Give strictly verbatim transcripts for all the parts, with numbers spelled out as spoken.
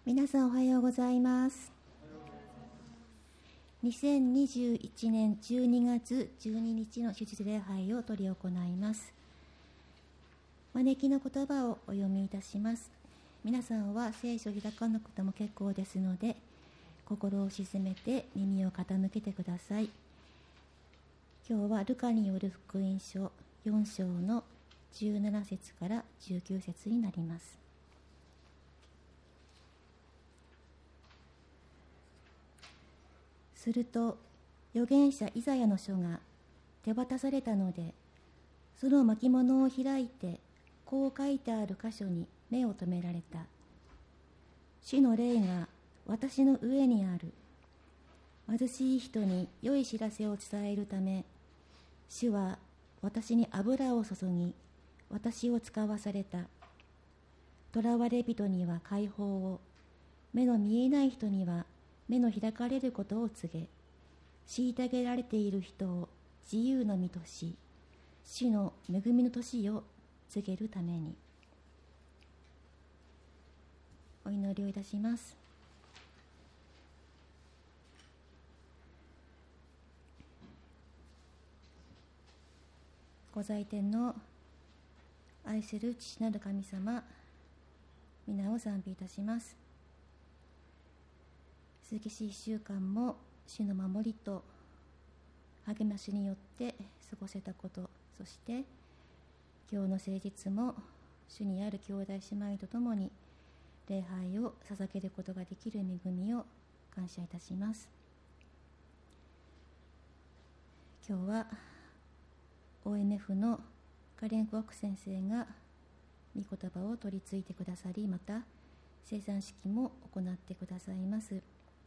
皆さんおはようございます。にせんにじゅういちねんじゅうにがつじゅうににちの主日礼拝を執り行います。招きの言葉をお読みいたします。皆さんは聖書を開かなくても結構ですので、心を静めて耳を傾けてください。今日はルカによる福音書よん章のじゅうなな節からじゅうきゅう節になります。すると預言者イザヤの書が手渡されたので、その巻物を開いてこう書いてある箇所に目を留められた。主の霊が私の上にある。貧しい人に良い知らせを伝えるため、主は私に油を注ぎ、私を使わされた。囚われ人には解放を、目の見えない人には目の開かれることを告げ、虐げられている人を自由の身とし、主の恵みの年を告げるために。お祈りをいたします。ご在天の愛する父なる神様、皆を賛美いたします。続きしいっしゅうかんも主の守りと励ましによって過ごせたこと、そして今日の誠実も主にある兄弟姉妹とともに礼拝を捧げることができる恵みを感謝いたします。今日は オーエムエフ のカレン・コアク先生が御言葉を取り次いでくださり、また生産式も行ってくださいます。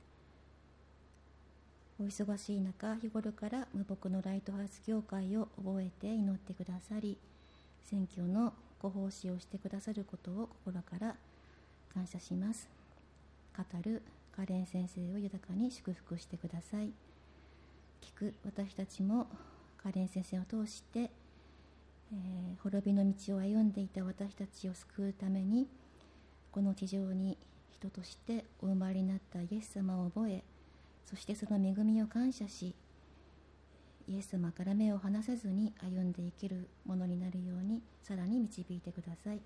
お忙しい中、日頃から無牧のライトハウス教会を覚えて祈ってくださり、選挙のご奉仕をしてくださることを心から感謝します。語るカレン先生を豊かに祝福してください。聞く私たちもカレン先生を通して、えー、滅びの道を歩んでいた私たちを救うために、この地上に人としてお生まれになったイエス様を覚え、そしてその恵みを感謝し、イエス様から目を離さずに歩んでいけるものになるようにさらに導いてください。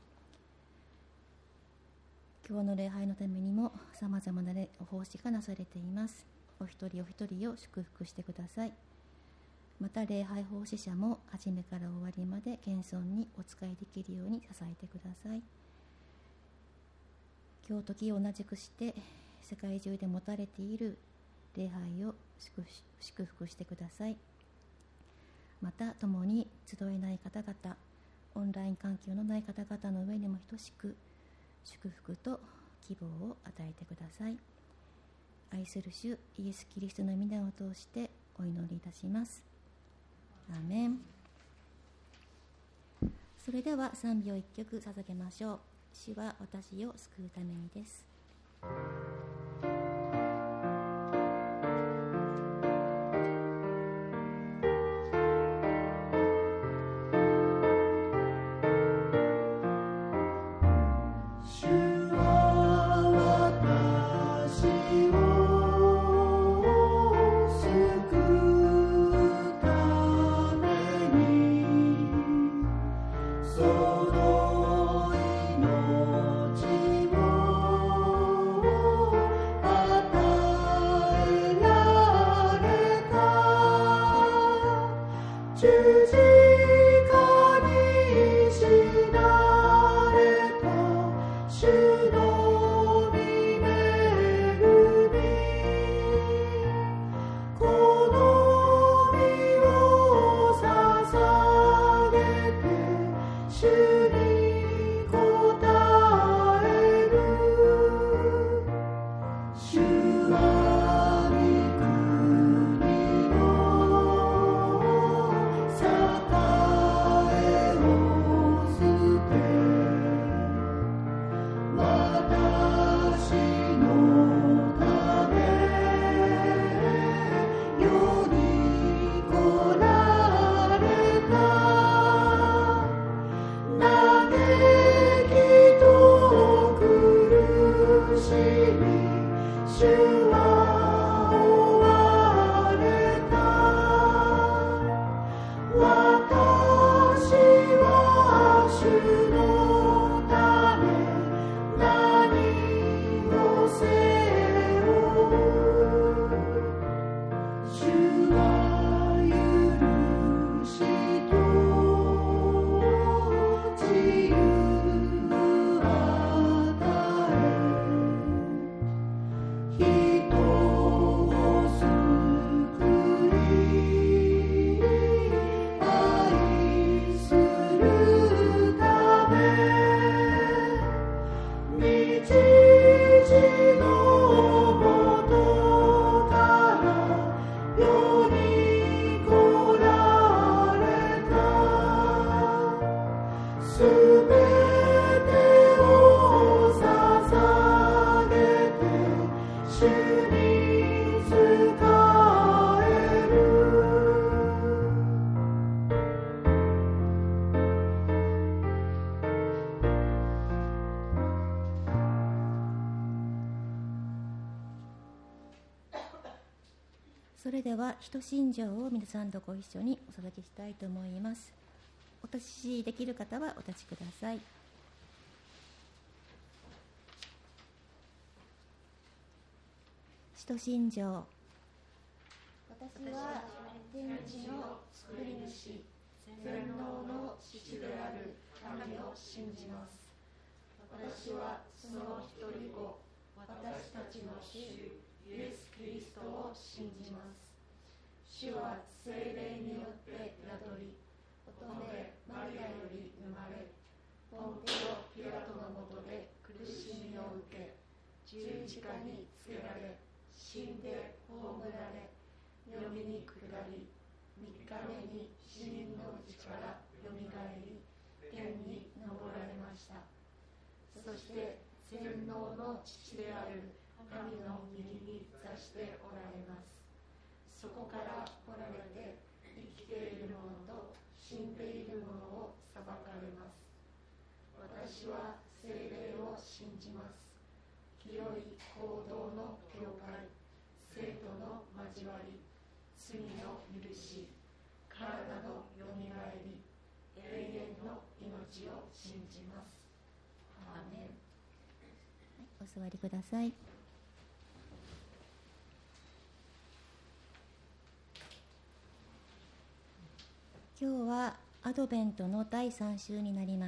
今日の礼拝のためにもさまざまなお奉仕がなされています。お一人お一人を祝福してください。また礼拝奉仕者も初めから終わりまで謙遜にお仕えできるように支えてください。今日時を同じくして世界中で持たれている礼拝を祝福してください。また共に集えない方々、オンライン環境のない方々の上にも等しく祝福と希望を与えてください。愛する主イエス・キリストの皆を通してお祈りいたします。アーメン。それでは賛美を一曲捧げましょう。主は私を救うためにです。 その命をそれでは、使徒信条を皆さんとご一緒にお捧げしたいと思います。お立ちできる方はお立ちください。使徒信条。私は天地の作り主、全能の父である神を信じます。私はその一人子、私たちの主イエス・キリストを信じます。主は聖霊によって宿り、乙女マリアより生まれ、ポンテオ・ピラトのもとで苦しみを受け、十字架につけられ、死んで葬られ、読みに下り、三日目に死人のうちからよみがえり、天に昇られました。そして全能の父である神の右に座しておられます。そこから来られて、生きている者と死んでいる者を裁かれます。私は聖霊を信じます。清い行動の教会、聖徒の交わり、罪の許し、体のよみがえり、永遠の命を信じます。アーメン。お座りください。今日はアドベントのだいさん週になります。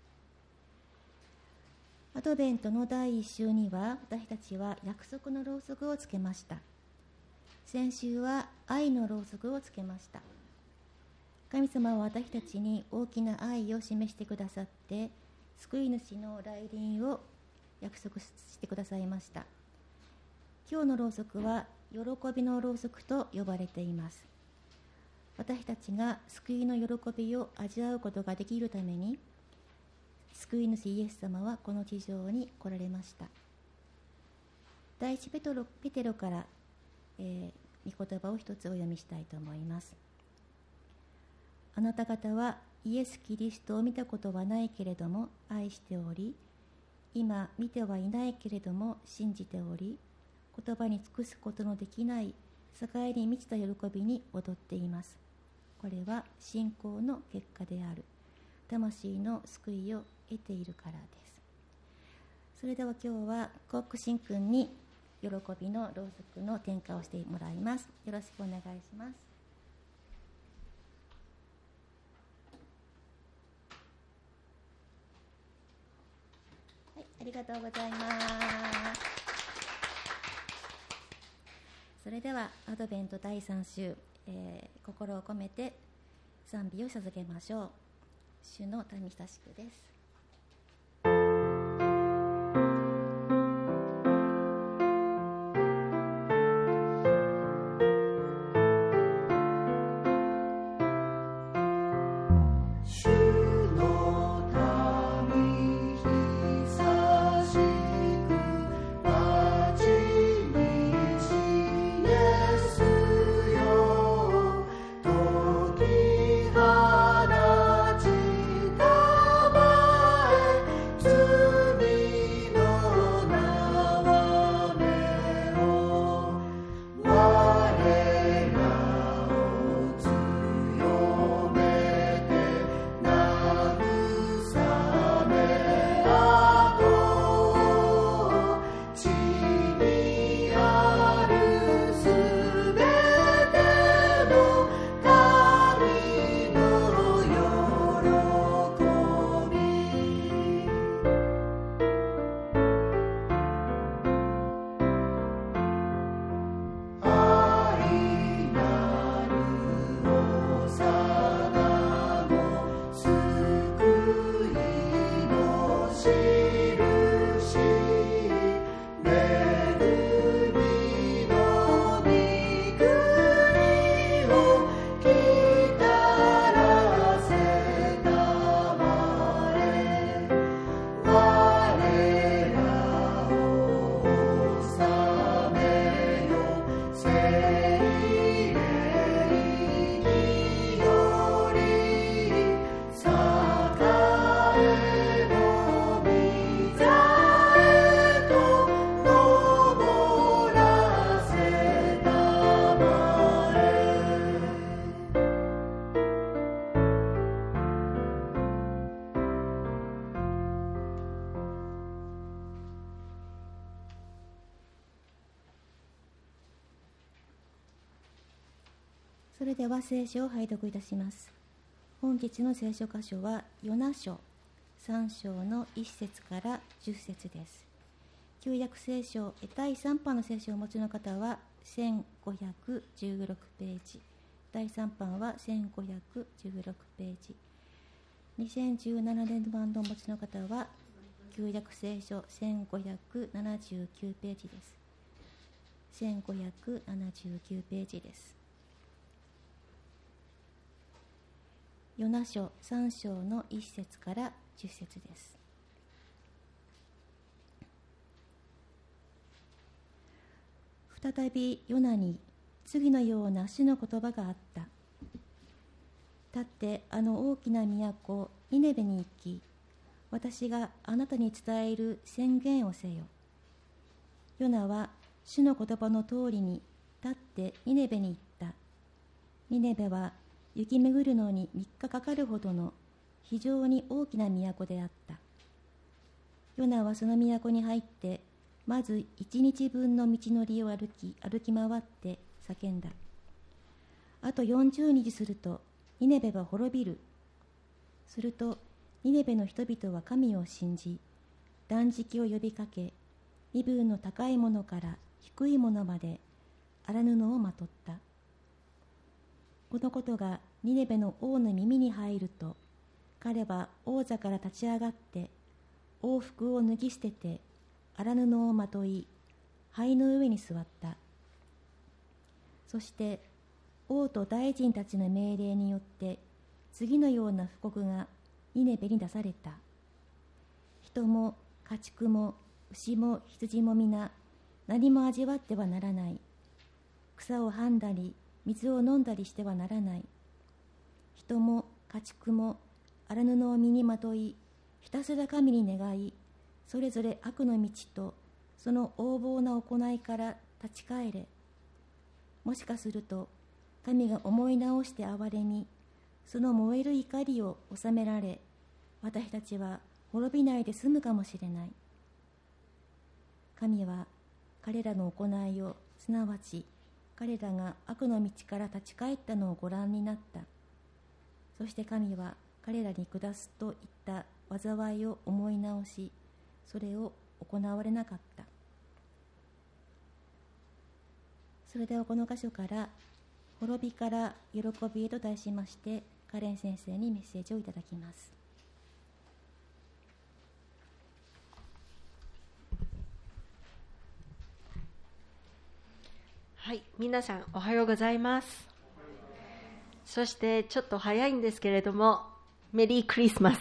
アドベントのだいいっ週には、私たちは約束のろうそくをつけました。先週は愛のろうそくをつけました。神様は私たちに大きな愛を示してくださって、救い主の来臨を約束してくださいました。今日のろうそくは喜びのろうそくと呼ばれています。私たちが救いの喜びを味わうことができるために、救い主イエス様はこの地上に来られました。第一ペテロ、ペテロから、えー、御言葉を一つお読みしたいと思います。あなた方はイエス・キリストを見たことはないけれども愛しており、今見てはいないけれども信じており、言葉に尽くすことのできない栄に満ちた喜びに踊っています。これは信仰の結果である。魂の救いを得ているからです。それでは今日はコックシン君に喜びのろうそくの点火をしてもらいます。よろしくお願いします。はい、ありがとうございます。それではアドベントだいさん週、えー、心を込めて賛美を捧げましょう。主の民親しくです。 時放ちたまそれでは聖書を拝読いたします。本日の聖書箇所はヨナ書さん章のいち節からじゅっ節です。旧約聖書だいさん版の聖書をお持ちの方はせんごひゃくじゅうろくページ、だいさん版はせんごひゃくじゅうろくページ、にせんじゅうななねん版のお持ちの方は旧約聖書せんごひゃくななじゅうきゅうページです。せんごひゃくななじゅうきゅうページです。ヨナ書さん章のいち節からじゅっ節です。再びヨナに次のような主の言葉があった。立ってあの大きな都ニネベに行き、私があなたに伝える宣言をせよ。ヨナは主の言葉の通りに立ってニネベに行った。ニネベは行き巡るのにみっかかかるほどの非常に大きな都であった。ヨナはその都に入って、まず一日分の道のりを歩き、歩き回って叫んだ。あとよんじゅうにちすると、ニネベは滅びる。すると、ニネベの人々は神を信じ、断食を呼びかけ、身分の高いものから低いものまで荒布をまとった。このことがニネベの王の耳に入ると、彼は王座から立ち上がって、王服を脱ぎ捨てて、荒布をまとい、灰の上に座った。そして、王と大臣たちの命令によって、次のような布告がニネベに出された。人も家畜も牛も羊も皆、何も味わってはならない。草をはんだり、水を飲んだりしてはならない。人も家畜も荒布を身にまとい、ひたすら神に願い、それぞれ悪の道とその横暴な行いから立ち返れ。もしかすると神が思い直して憐れみ、その燃える怒りを収められ、私たちは滅びないで済むかもしれない。神は彼らの行いを、すなわち彼らが悪の道から立ち返ったのをご覧になった。そして神は彼らに下すと言った災いを思い直し、それを行われなかった。それではこの箇所から滅びから喜びへと題しまして、カレン先生にメッセージをいただきます。 はい、皆さんおはようございます。そしてちょっと早いんですけれども、メリークリスマス。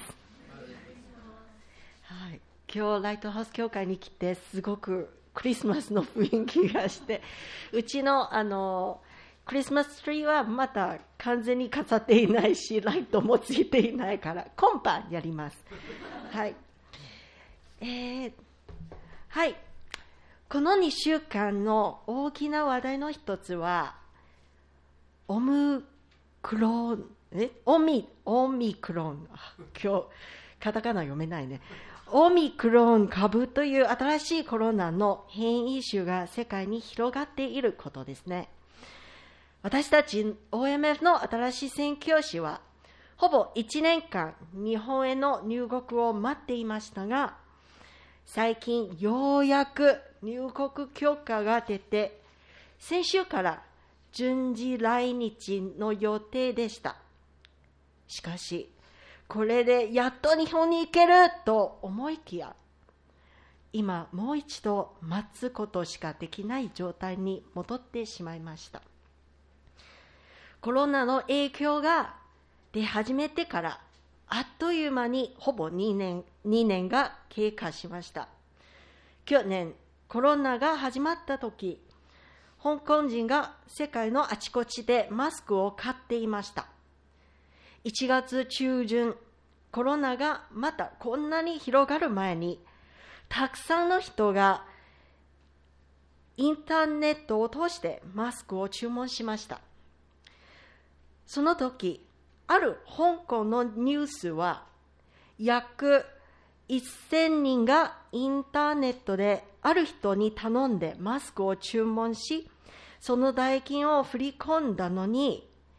はい、今日ライトハウス教会に来てすごくクリスマスの雰囲気がして、うちのあのクリスマスツリーはまだ完全に飾っていないし、ライトもついていないから今晩やります。はい、えー、はい。このにしゅうかんの大きな話題の一つは、オムクロン、えオミ、オミクロン、今日、カタカナ読めないね。オミクロン株という新しいコロナの変異種が世界に広がっていることですね。私たち オーエムエフ の新しい宣教師は、ほぼいちねんかん日本への入国を待っていましたが、最近ようやく入国許可が出て、先週から順次来日の予定でした。しかし、これでやっと日本に行けると思いきや、今もう一度待つことしかできない状態に戻ってしまいました。コロナの影響が出始めてから、あっという間にほぼにねん、にねんが経過しました。去年、コロナが始まった時、香港人が世界のあちこちでマスクを買っていました。いちがつ中旬、コロナがまたこんなに広がる前に、たくさんの人がインターネットを通してマスクを注文しました。その時、ある香港のニュースは、約せんにんがインターネットである人に頼んでマスクを注文し、その代金を振り込んだのに、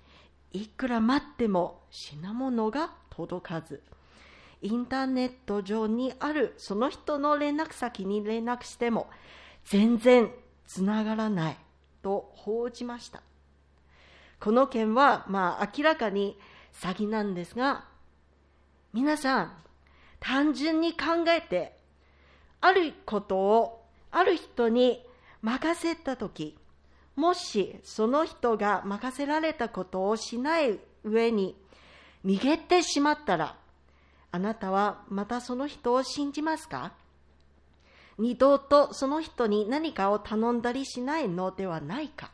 いくら待っても品物が届かず、インターネット上にあるその人の連絡先に連絡しても全然つながらないと報じました。この件はまあ明らかに詐欺なんですが、皆さん単純に考えて、あることをある人に任せたとき、もしその人が任せられたことをしない上に逃げてしまったら、あなたはまたその人を信じますか？二度とその人に何かを頼んだりしないのではないか。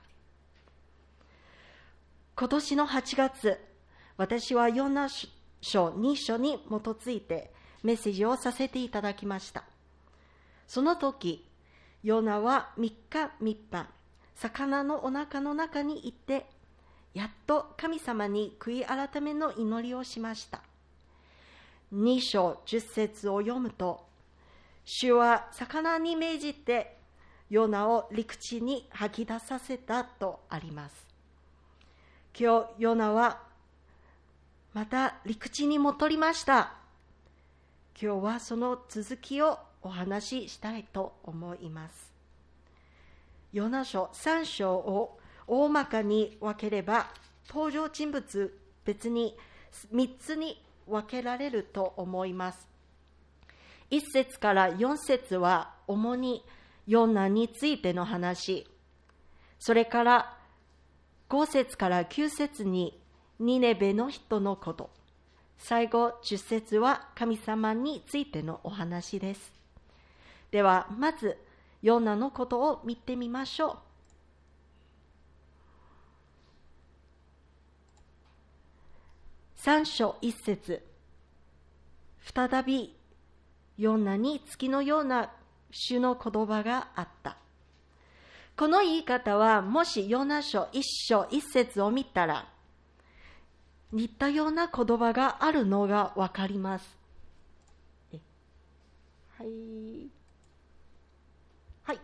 今年のはちがつ、私はヨナ書に章に基づいてメッセージをさせていただきました。その時、ヨナはみっかみっぱ、魚のお腹の中にいて、やっと神様に悔い改めの祈りをしました。に章じゅっ節を読むと、主は魚に命じてヨナを陸地に吐き出させたとあります。今日ヨナはまた陸地に戻りました。今日はその続きをお話ししたいと思います。ヨナ書さん章を大まかに分ければ、登場人物別にみっつに分けられると思います。いち節からよん節は主にヨナについての話、それからご節からきゅう節にニネベの人のこと、最後じゅっ節は神様についてのお話です。ではまずヨナのことを見てみましょう。さん章いち節、再びヨナに月のような主の言葉があった。この言い方は、もしヨナ書いち章いち節を見たら似たような言葉があるのがわかります。はいはい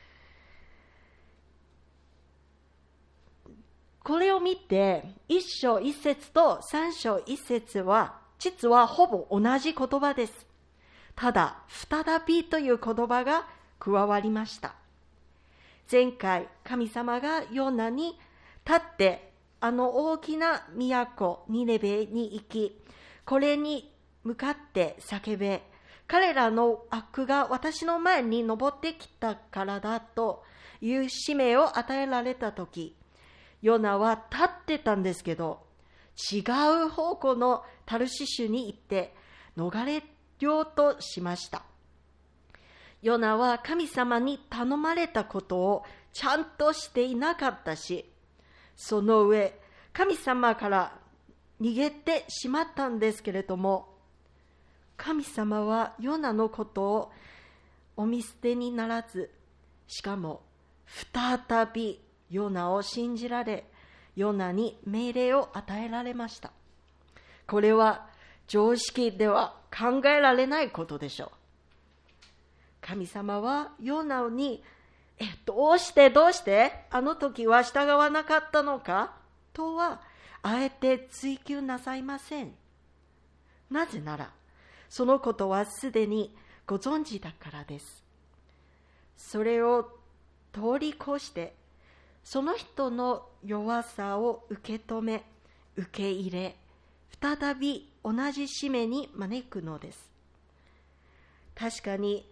これを見て、いち章いち節とさん章いち節は実はほぼ同じ言葉です。ただ再びという言葉が加わりました。前回神様がヨナに立ってあの大きな都ニネベに行き、これに向かって叫べ、彼らの悪が私の前に登ってきたからだという使命を与えられたとき、ヨナは立ってたんですけど、違う方向のタルシシュに行って逃れようとしました。ヨナは神様に頼まれたことをちゃんとしていなかったし、その上神様から逃げてしまったんですけれども、神様はヨナのことをお見捨てにならず、しかも再びヨナを信じられ、ヨナに命令を与えられました。これは常識では考えられないことでしょう。神様はヨナに、え、どうしてどうしてあの時は従わなかったのかとはあえて追求なさいません。なぜなら、そのことはすでにご存知だからです。それを通り越して、その人の弱さを受け止め、受け入れ、再び同じ使命に招くのです。確かに、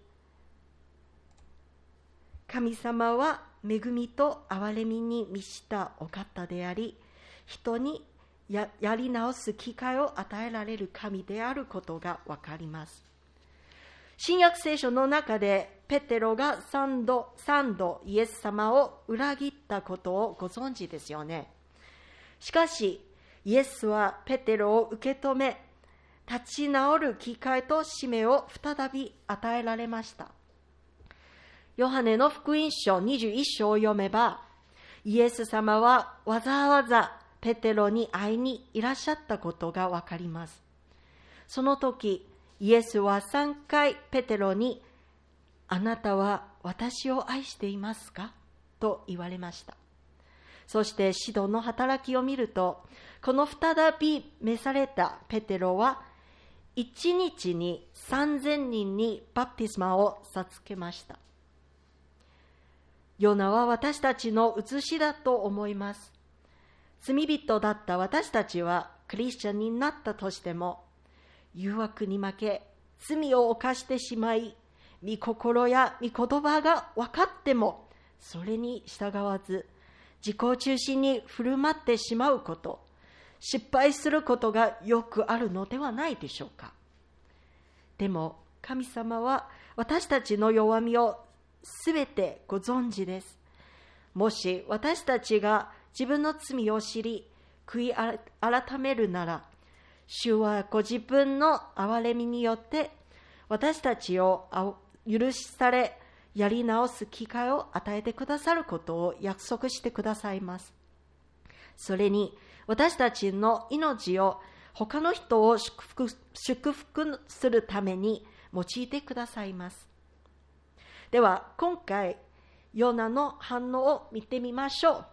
神様は恵みと憐れみに満ちたお方であり、人に や, やり直す機会を与えられる神であることがわかります。新約聖書の中でペテロが三度三度イエス様を裏切ったことをご存知ですよね。しかしイエスはペテロを受け止め、立ち直る機会と使命を再び与えられました。ヨハネの福音書にじゅういち章を読めば、イエス様はわざわざペテロに会いにいらっしゃったことがわかります。その時、イエスはさんかいペテロに、あなたは私を愛していますかと言われました。 そして使徒の働きを見ると、この再び召されたペテロは、一日に三千人にバプテスマを授けました。ヨナは私たちの写しだと思います。罪人だった私たちはクリスチャンになったとしても、誘惑に負け、罪を犯してしまい、御心や御言葉が分かっても、それに従わず、自己中心に振る舞ってしまうこと、失敗することがよくあるのではないでしょうか。でも、神様は私たちの弱みをすべてご存知です。もし私たちが自分の罪を知り、悔い改めるなら、主はご自分の憐れみによって私たちを許しされ、やり直す機会を与えてくださることを約束してくださいます。それに私たちの命を他の人を祝福、祝福するために用いてくださいます。では今回ヨナの反応を見てみましょう。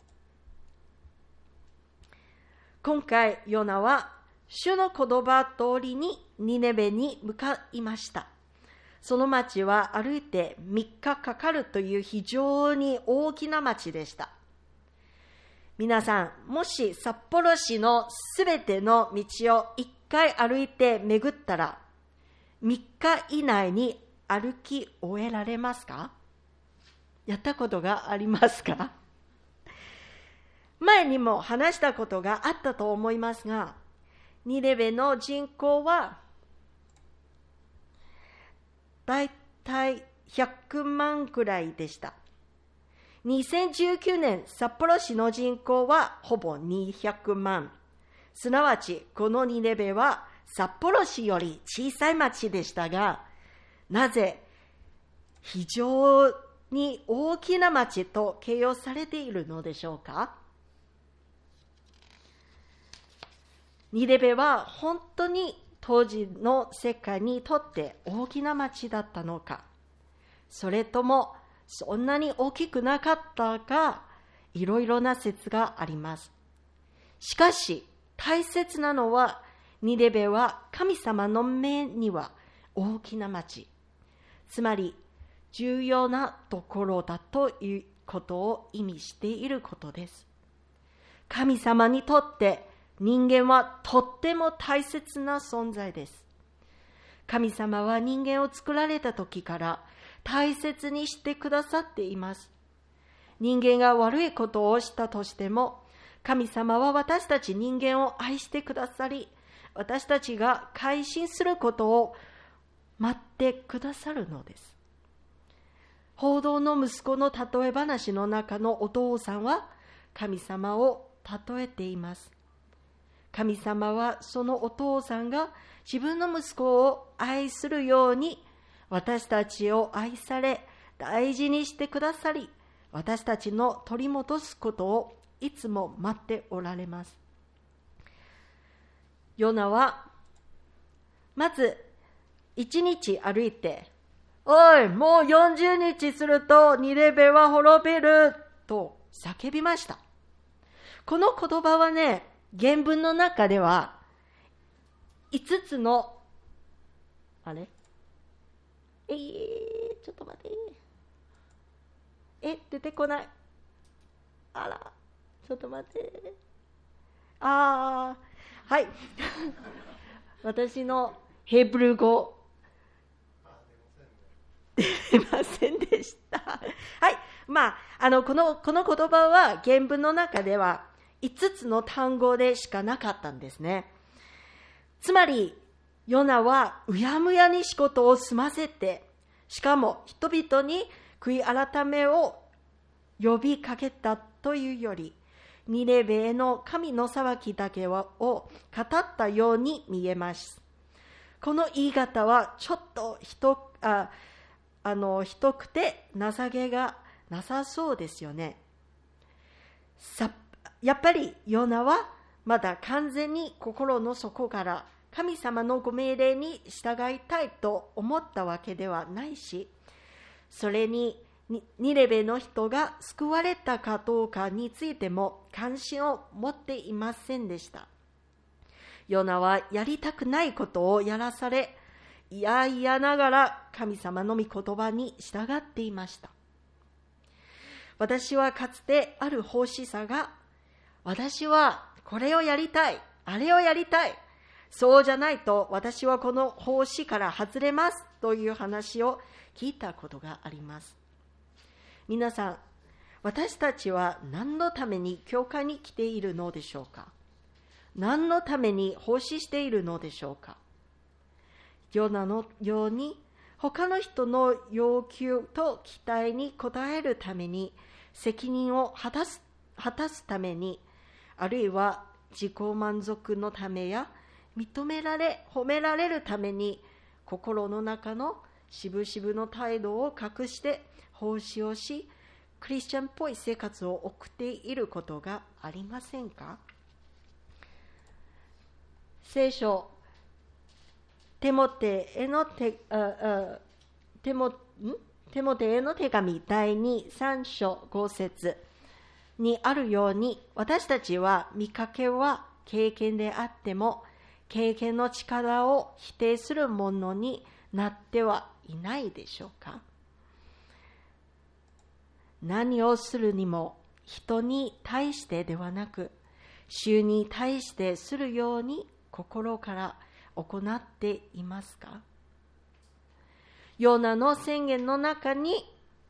今回ヨナは主の言葉通りにニネベに向かいました。その町は歩いてみっかかかるという非常に大きな町でした。皆さん、もし札幌市のすべての道をいっかい歩いて巡ったら、みっか以内に歩き終えられますか？やったことがありますか？前にも話したことがあったと思いますが、ニネベの人口はだいたいひゃくまんくらいでした。にせんじゅうきゅうねん、札幌市の人口はほぼにひゃくまん。すなわち、このニネベは札幌市より小さい町でしたが、なぜ非常に大きな町と形容されているのでしょうか？ニネベは本当に当時の世界にとって大きな町だったのか、それともそんなに大きくなかったか、いろいろな説があります。しかし大切なのは、ニネベは神様の目には大きな町、つまり重要なところだということを意味していることです。神様にとって人間はとっても大切な存在です。神様は人間を作られた時から大切にしてくださっています。人間が悪いことをしたとしても、神様は私たち人間を愛してくださり、私たちが改心することを待ってくださるのです。報道の息子の例え話の中のお父さんは神様を例えています。神様はそのお父さんが自分の息子を愛するように私たちを愛され、大事にしてくださり、私たちの取り戻すことをいつも待っておられます。ヨナはまず一日歩いて、おい、もうよんじゅうにちするとニネベは滅びると叫びました。この言葉はね、原文の中ではいつつの、あれえー、ちょっと待って。え、出てこない。あら、ちょっと待って。あー、はい。私のヘブル語、出ませんでした。はい。まあ、あの、この、この言葉は原文の中ではいつつの単語でしかなかったんですね。つまり、ヨナはうやむやに仕事を済ませて、しかも人々に悔い改めを呼びかけたというより、ニネベへの神の裁きだけを語ったように見えます。この言い方はちょっとひとああのひどくて情けがなさそうですよね。さやっぱりヨナはまだ完全に心の底から神様のご命令に従いたいと思ったわけではないし、それにニネベの人が救われたかどうかについても関心を持っていませんでした。ヨナはやりたくないことをやらされ、いやいやながら神様の御言葉に従っていました。私はかつてある奉仕者が、私はこれをやりたい、あれをやりたい、そうじゃないと私はこの奉仕から外れますという話を聞いたことがあります。皆さん、私たちは何のために教会に来ているのでしょうか？何のために奉仕しているのでしょうか？ヨナのように他の人の要求と期待に応えるために、責任を果たす、果たすために、あるいは自己満足のためや認められ、褒められるために、心の中のしぶしぶの態度を隠して奉仕をし、クリスチャンっぽい生活を送っていることがありませんか？聖書、テモテへの手、ああテモ、んテモテへの手紙だいに、さん章ご節にあるように、私たちは見かけは経験であっても、経験の力を否定するものになってはいないでしょうか？何をするにも人に対してではなく、主に対してするように心から行っていますか？ヨナの宣言の中に、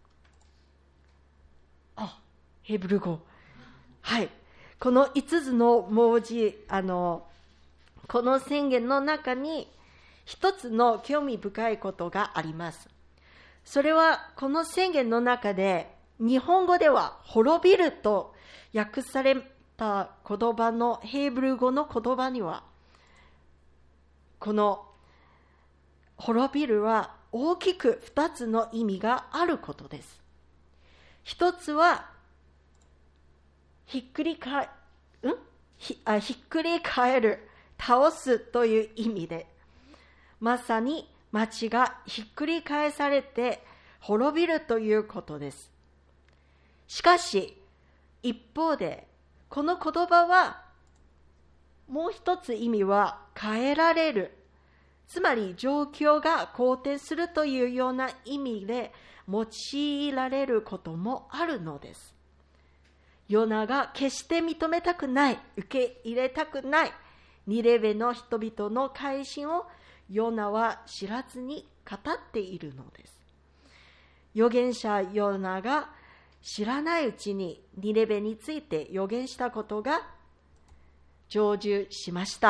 あ、ヘブル語。はい。このいつつの文字、あの、この宣言の中に一つの興味深いことがあります。それは、この宣言の中で、日本語では滅びると訳された言葉のヘブル語の言葉には、この滅びるは大きく二つの意味があることです。一つは、ひっくりかえ、んひあひっくり返る、倒すという意味で、まさに町がひっくり返されて滅びるということです。しかし、一方で、この言葉は、もう一つ意味は変えられる。つまり状況が好転するというような意味で用いられることもあるのです。ヨナが決して認めたくない、受け入れたくない、ニネベの人々の改心をヨナは知らずに語っているのです。預言者ヨナが知らないうちにニネベについて預言したことが成就しました。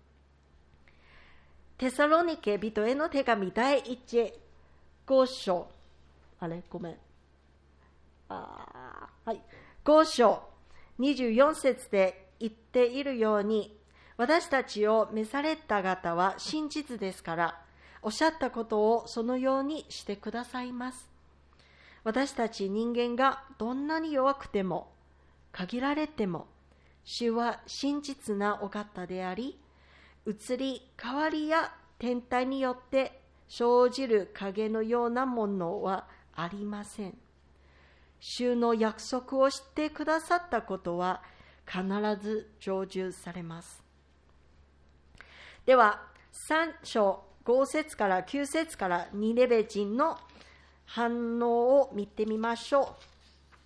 テサロニケ人への手紙だいいち、ご章、あれ、ごめん。あはい。ご章、にじゅうよん節で言っているように、私たちを召された方は真実ですから、おっしゃったことをそのようにしてくださいます。私たち人間がどんなに弱くても、限られても、主は真実なお方であり、移り変わりや天体によって生じる影のようなものはありません。主の約束をしてくださったことは必ず成就されます。では、さん章ご節からきゅう節からニネベ人の反応を見てみましょう。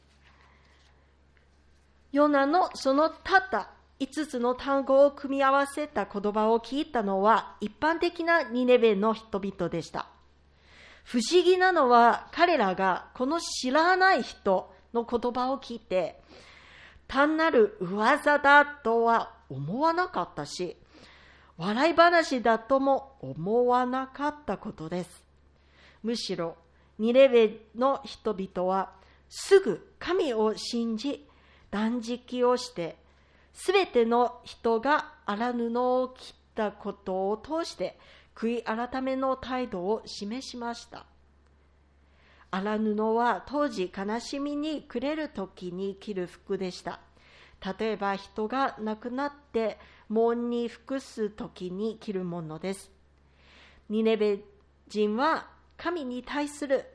ヨナのそのたったいつつの単語を組み合わせた言葉を聞いたのは一般的なニネベの人々でした。不思議なのは彼らがこの知らない人の言葉を聞いて単なる噂だとは思わなかったし、笑い話だとも思わなかったことです。むしろニネベの人々はすぐ神を信じ断食をしてすべての人が荒布を切ったことを通して悔い改めの態度を示しました。荒布は当時悲しみに暮れる時に着る服でした。例えば人が亡くなって門に服す時に着るものです。ニネベ人は神に対する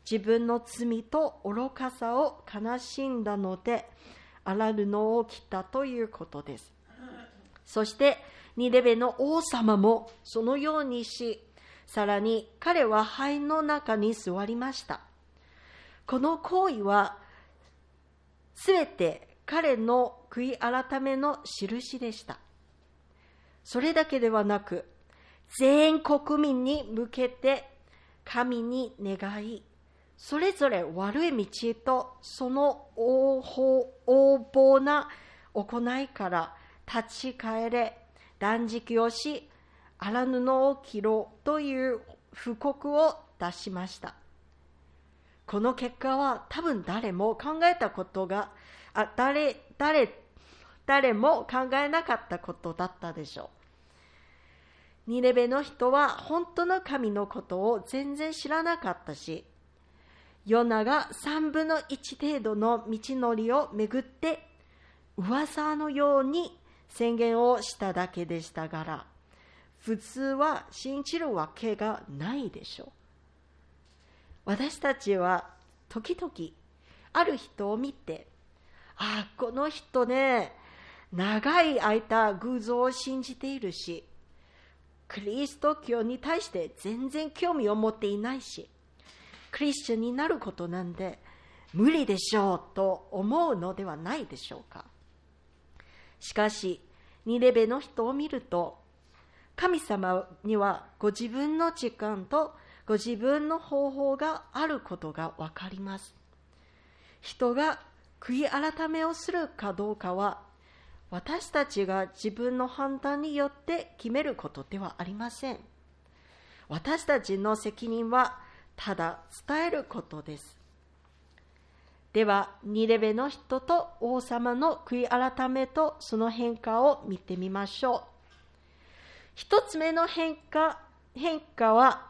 自分の罪と愚かさを悲しんだので、荒布を着たということです。そしてニネベの王様もそのようにし、さらに彼は灰の中に座りました。この行為はすべて彼の悔い改めの印でした。それだけではなく、全国民に向けて神に願い、それぞれ悪い道とその横暴な行いから立ち返れ、断食をし、荒布を着ろという布告を出しました。この結果は多分誰も考えたことが、あ誰、誰、誰も考えなかったことだったでしょう。ニネベの人は本当の神のことを全然知らなかったし、ヨナが三分の一程度の道のりを巡って噂のように宣言をしただけでしたから、普通は信じるわけがないでしょう。私たちは時々ある人を見て、ああ、この人ね、長い間偶像を信じているし、キリスト教に対して全然興味を持っていないし、クリスチャンになることなんで無理でしょうと思うのではないでしょうか。しかし、ニネベの人を見ると、神様にはご自分の時間とご自分の方法があることがわかります。人が悔い改めをするかどうかは、私たちが自分の判断によって決めることではありません。私たちの責任はただ伝えることです。では、ニネベの人と王様の悔い改めとその変化を見てみましょう。一つ目の変化、変化は、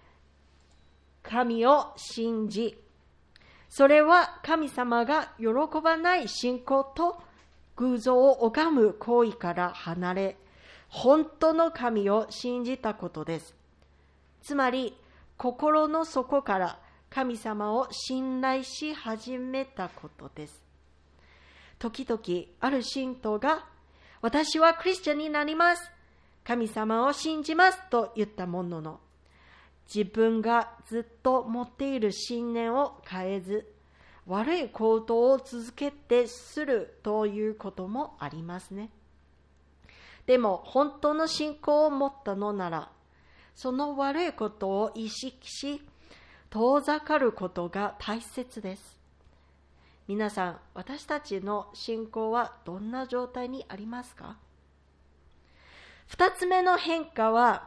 神を信じ、それは神様が喜ばない信仰と偶像を拝む行為から離れ、本当の神を信じたことです。つまり、心の底から神様を信頼し始めたことです。時々、ある信徒が、私はクリスチャンになります。神様を信じますと言ったものの、自分がずっと持っている信念を変えず、悪い行動を続けてするということもありますね。でも、本当の信仰を持ったのなら、その悪いことを意識し、遠ざかることが大切です。皆さん、私たちの信仰はどんな状態にありますか？二つ目の変化は、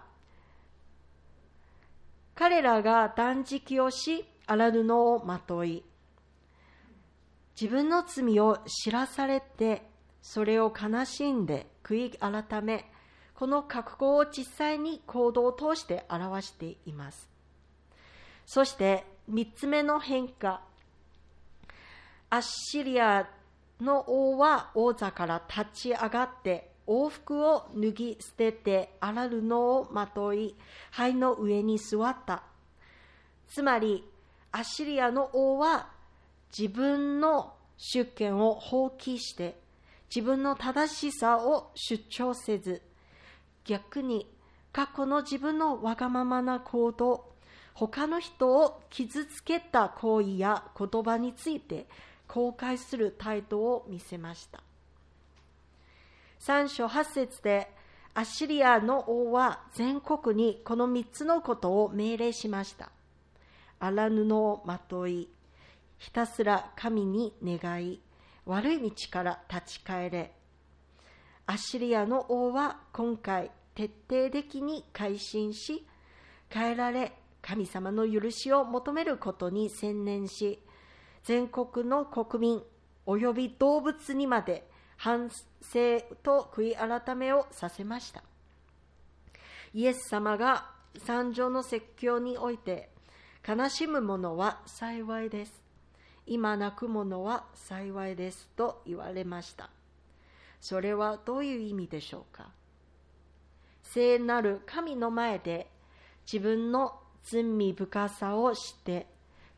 彼らが断食をし、荒布をまとい、自分の罪を知らされて、それを悲しんで悔い改め、この覚悟を実際に行動を通して表しています。そして三つ目の変化、アッシリアの王は王座から立ち上がって王服を脱ぎ捨てて荒布をまとい灰の上に座った。つまりアッシリアの王は自分の主権を放棄して自分の正しさを主張せず、逆に過去の自分のわがままな行動、他の人を傷つけた行為や言葉について後悔する態度を見せました。三章八節でアッシリアの王は全国にこの三つのことを命令しました。荒布をまとい、ひたすら神に願い、悪い道から立ち返れ。アッシリアの王は今回徹底的に改心し、変えられ、神様の許しを求めることに専念し、全国の国民および動物にまで反省と悔い改めをさせました。イエス様が三条の説教において、悲しむ者は幸いです。今泣く者は幸いですと言われました。それはどういう意味でしょうか？聖なる神の前で自分の罪深さを知って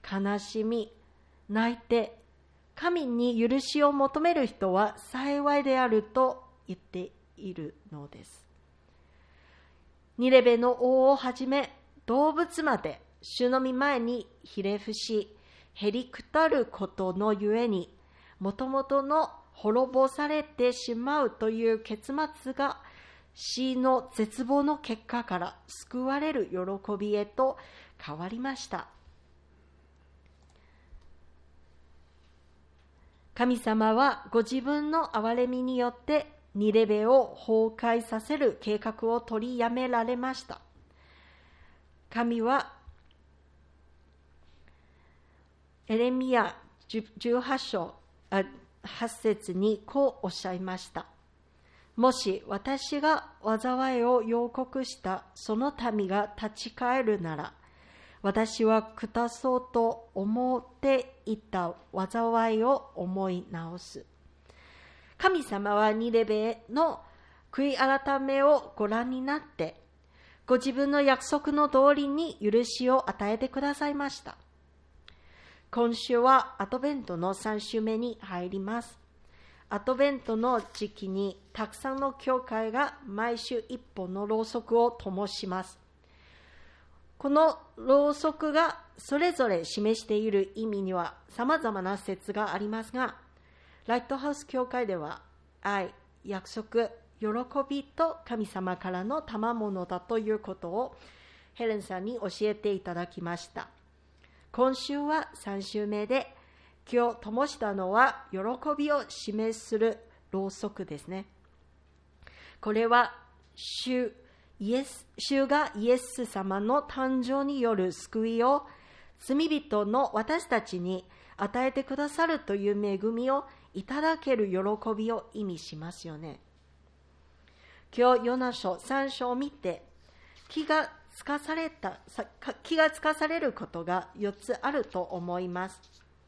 悲しみ、泣いて、神に許しを求める人は幸いであると言っているのです。ニネベの王をはじめ動物まで主の御前にひれ伏し、へりくたることのゆえに、もともとの滅ぼされてしまうという結末が死の絶望の結果から救われる喜びへと変わりました。神様はご自分の憐れみによってニネベを崩壊させる計画を取りやめられました。神はエレミヤじゅうはち章はち節にこうおっしゃいました。もし私が災いを予告したその民が立ち返るなら、私は下そうと思っていた災いを思い直す。神様はニネベの悔い改めをご覧になって、ご自分の約束の通りに許しを与えてくださいました。今週はアドベントのさん週目に入ります。アドベントの時期にたくさんの教会が毎週一本のろうそくを灯します。このろうそくがそれぞれ示している意味には様々な説がありますが、ライトハウス教会では愛、約束、喜びと神様からの賜物だということをヘレンさんに教えていただきました。今週はさん週目で、今日灯したのは喜びを示するろうそくですね。これは主イエス主がイエス様の誕生による救いを罪人の私たちに与えてくださるという恵みをいただける喜びを意味しますよね。今日ヨナ書さん章を見て気がつかされた気がつかされることがよっつあると思います。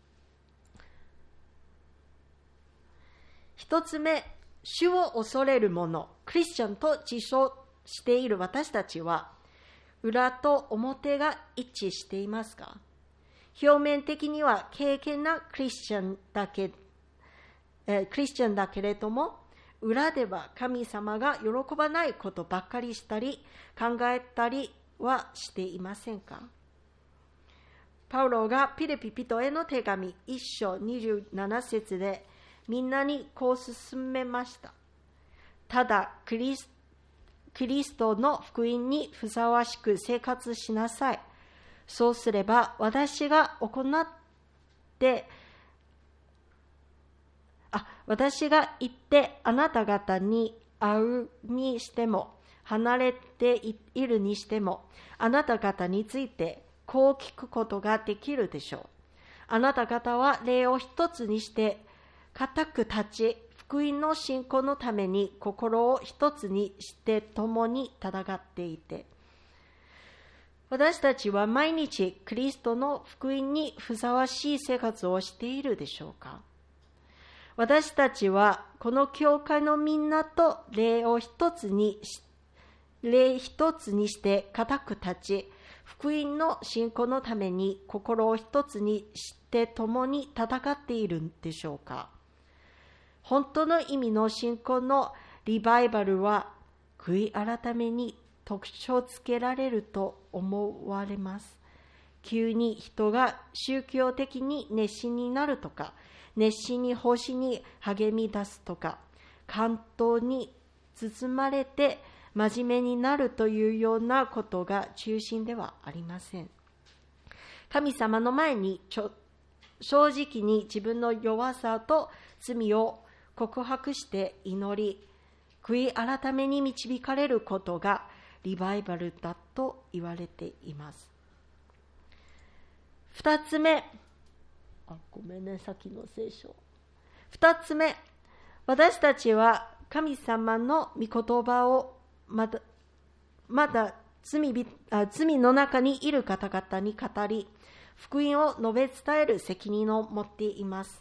一つ目、主を恐れる者、クリスチャンと自称している私たちは、裏と表が一致していますか？表面的には敬虔なクリスチャンだけ、えー、クリスチャンだけれども、裏では神様が喜ばないことばっかりしたり、考えたりはしていませんか？パウロがピリピ人への手紙いっ章にじゅうなな節で、みんなにこう進めました。ただクリス、キリストの福音にふさわしく生活しなさい。そうすれば私が行ってあ私が行ってあなた方に会うにしても離れているにしても、あなた方についてこう聞くことができるでしょう。あなた方は霊を一つにして固く立ち、福音の信仰のために心を一つにして共に戦っていて、私たちは毎日キリストの福音にふさわしい生活をしているでしょうか？私たちはこの教会のみんなと霊を一つに霊一つにして固く立ち、福音の信仰のために心を一つにして共に戦っているでしょうか？本当の意味の信仰のリバイバルは悔い改めに特徴つけられると思われます。急に人が宗教的に熱心になるとか、熱心に奉仕に励み出すとか、感動に包まれて真面目になるというようなことが中心ではありません。神様の前にちょ正直に自分の弱さと罪を告白して祈り、悔い改めに導かれることがリバイバルだと言われています。二つ目、あ、ごめんね、さっきの聖書。二つ目、私たちは神様の御言葉をまだ、まだ 罪, あ罪の中にいる方々に語り、福音を述べ伝える責任を持っています。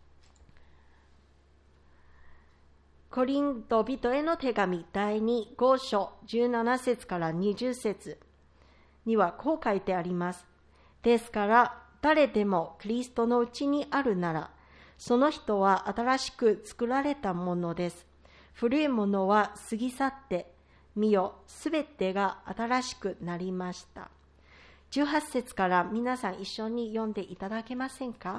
コリント人への手紙だいにご章じゅうなな節からにじゅう節にはこう書いてあります。ですから、 誰でもキリストのうちにあるなら、その人は新しく作られたものです。古いものは過ぎ去って、見よ、すべてが新しくなりました。じゅうはち節から皆さん一緒に読んでいただけませんか？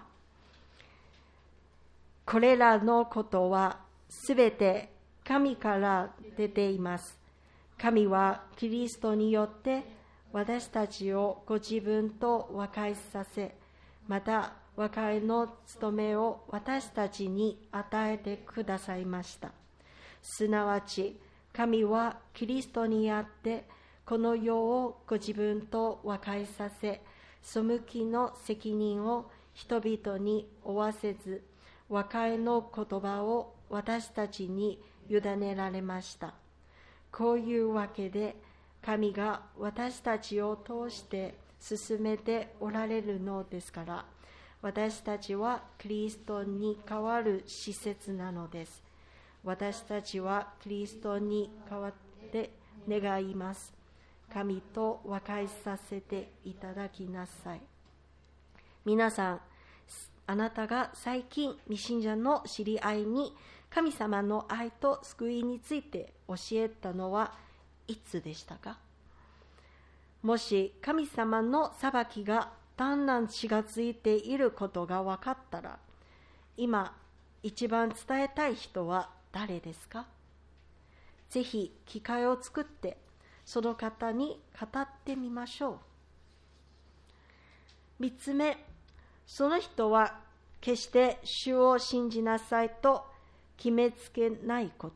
これらのことはすべて神から出ています。神はキリストによって私たちをご自分と和解させ、また和解の務めを私たちに与えてくださいました。すなわち、神はキリストにあって、この世をご自分と和解させ、背きの責任を人々に負わせず、和解の言葉を私たちに委ねられました。こういうわけで、神が私たちを通して進めておられるのですから、私たちはキリストに代わる施設なのです。私たちはキリストに代わって願います。神と和解させていただきなさい。皆さん、あなたが最近未信者の知り合いに神様の愛と救いについて教えたのはいつでしたか？もし神様の裁きがだんだん近づいていることが分かったら、今一番伝えたい人は誰ですか？ぜひ機会を作ってその方に語ってみましょう。三つ目、その人は決して主を信じなさいと決めつけないこと。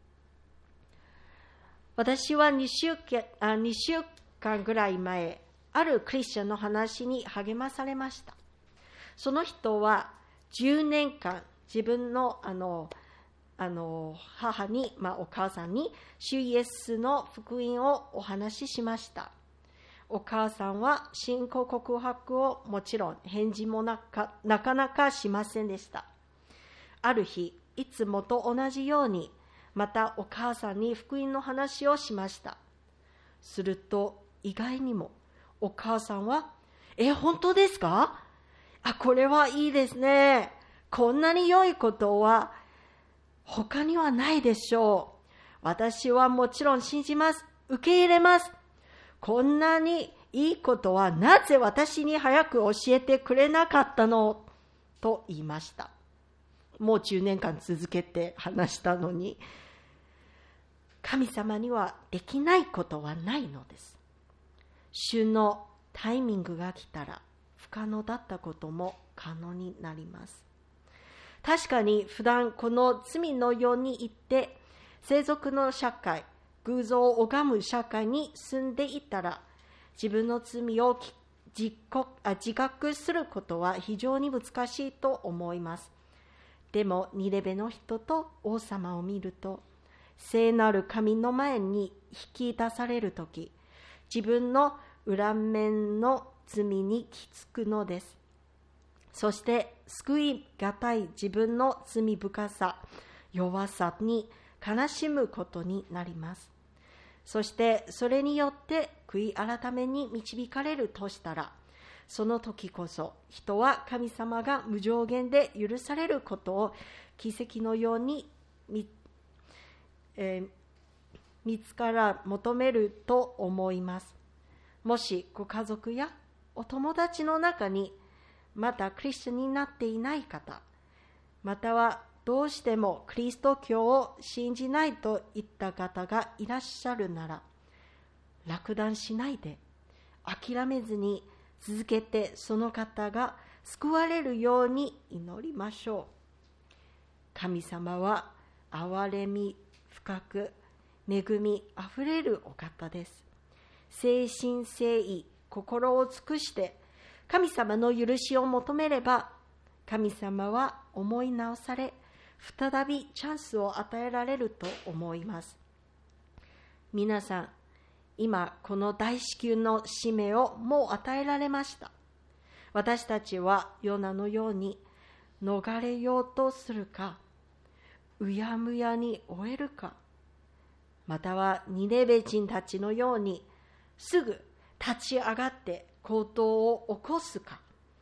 私は2週間、あ、にしゅうかんぐらい前、あるクリスチャンの話に励まされました。その人はじゅうねんかん自分のあのあの母に、まあ、お母さんに主イエスの福音をお話ししました。お母さんは信仰告白をもちろん返事もなか、なかなかしませんでした。ある日、いつもと同じようにまたお母さんに福音の話をしました。すると意外にもお母さんは、え、本当ですか？あ、これはいいですね。こんなに良いことは他にはないでしょう。私はもちろん信じます。受け入れます。こんなにいいことはなぜ私に早く教えてくれなかったの？と言いました。もうじゅうねんかん続けて話したのに、神様にはできないことはないのです。主のタイミングが来たら不可能だったことも可能になります。確かに普段この罪のように言って世俗の社会、偶像を拝む社会に住んでいたら、自分の罪を自覚することは非常に難しいと思います。でもニネベの人と王様を見ると、聖なる神の前に引き出されるとき、自分の裏面の罪に気づくのです。そして救いがたい自分の罪深さ、弱さに悲しむことになります。そしてそれによって悔い改めに導かれるとしたら、その時こそ人は神様が無上限で許されることを奇跡のように見、えー、見つから求めると思います。もしご家族やお友達の中にまたクリスチャンになっていない方、またはどうしてもキリスト教を信じないといった方がいらっしゃるなら、落胆しないで、諦めずに続けてその方が救われるように祈りましょう。神様は憐れみ深く、恵みあふれるお方です。誠心誠意、心を尽くして神様の許しを求めれば、神様は思い直され、再びチャンスを与えられると思います。皆さん、今この大至急の使命をもう与えられました。私たちはヨナのように逃れようとするか、うやむやに終えるか、またはニネベ人たちのようにすぐ立ち上がって行動を起こすか、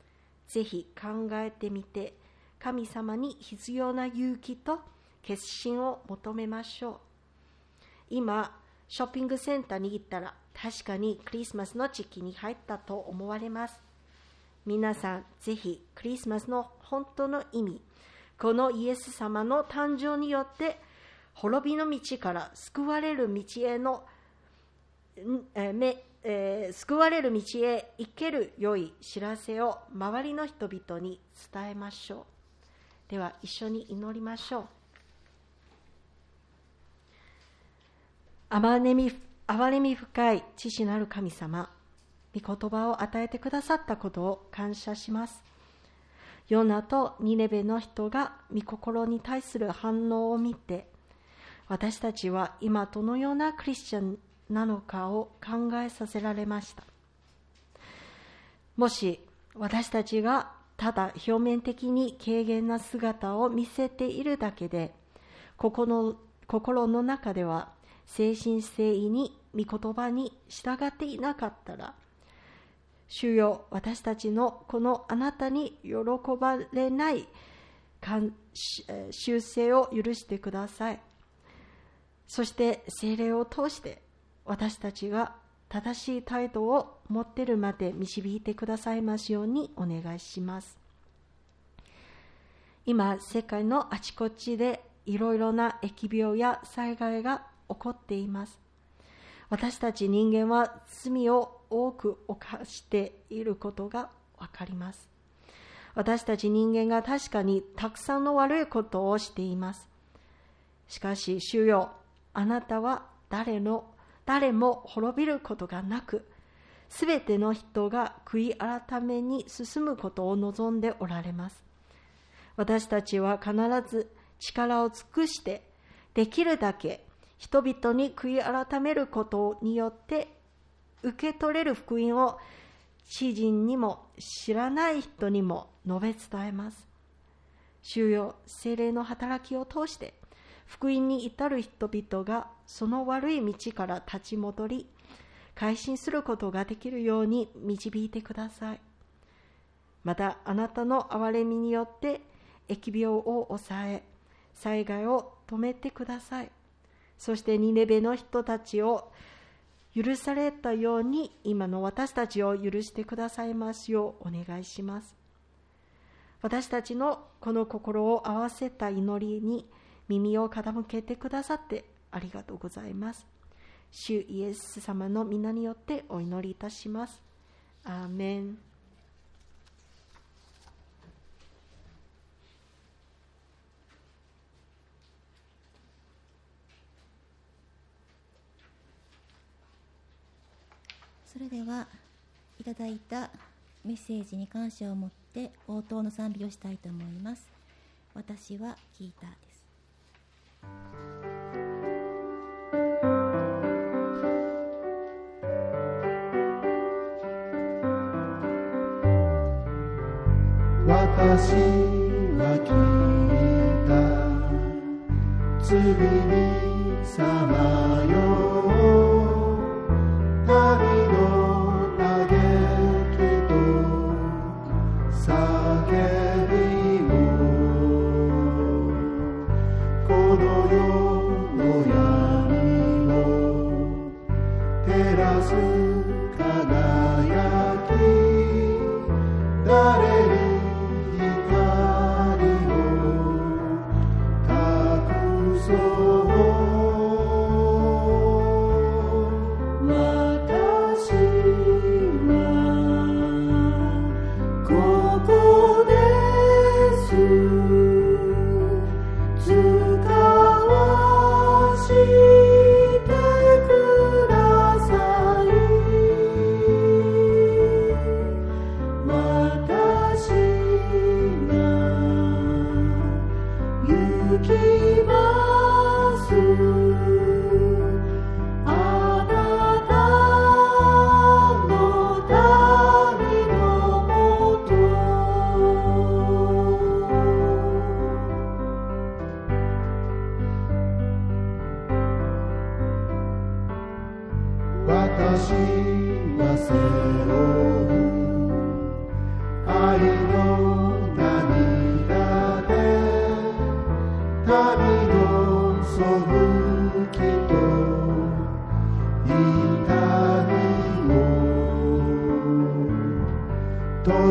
ぜひ考えてみて、神様に必要な勇気と決心を求めましょう。今、ショッピングセンターに行ったら、確かにクリスマスの時期に入ったと思われます。皆さん、ぜひクリスマスの本当の意味、このイエス様の誕生によって滅びの道から救われる道への、えーえー、救われる道へ行ける良い知らせを周りの人々に伝えましょう。では一緒に祈りましょう。憐れみ、憐れみ深い父なる神様、御言葉を与えてくださったことを感謝します。ヨナとニネベの人が御心に対する反応を見て、私たちは今どのようなクリスチャンなのかを考えさせられました。もし私たちがただ表面的に軽減な姿を見せているだけで、心の、心の中では誠心誠意に御言葉に従っていなかったら、主よ、私たちのこのあなたに喜ばれない習性を許してください。そして聖霊を通して私たちが正しい態度を持っているまで導いてくださいますようにお願いします。今、世界のあちこちでいろいろな疫病や災害が起こっています。私たち人間は罪を多く犯していることがわかります。私たち人間が確かにたくさんの悪いことをしています。しかし、主よ、あなたは誰の、誰も滅びることがなく、すべての人が悔い改めに進むことを望んでおられます。私たちは必ず力を尽くして、できるだけ人々に悔い改めることによって受け取れる福音を知人にも知らない人にも述べ伝えます。主よ、聖霊の働きを通して福音に至る人々がその悪い道から立ち戻り、改心することができるように導いてください。また、あなたの憐れみによって疫病を抑え、災害を止めてください。そしてニネベの人たちを許されたように、今の私たちを許してくださいますようお願いします。私たちのこの心を合わせた祈りに耳を傾けてくださってありがとうございます。主イエス様の皆によってお祈りいたします。アーメン。 それではいただいたメッセージに感謝を持って応答の賛美をしたいと思います。私は聞いたです。 私は聞いた、罪にさまよ旅の嘆きと叫びを、この世の闇を照らす輝き、誰に「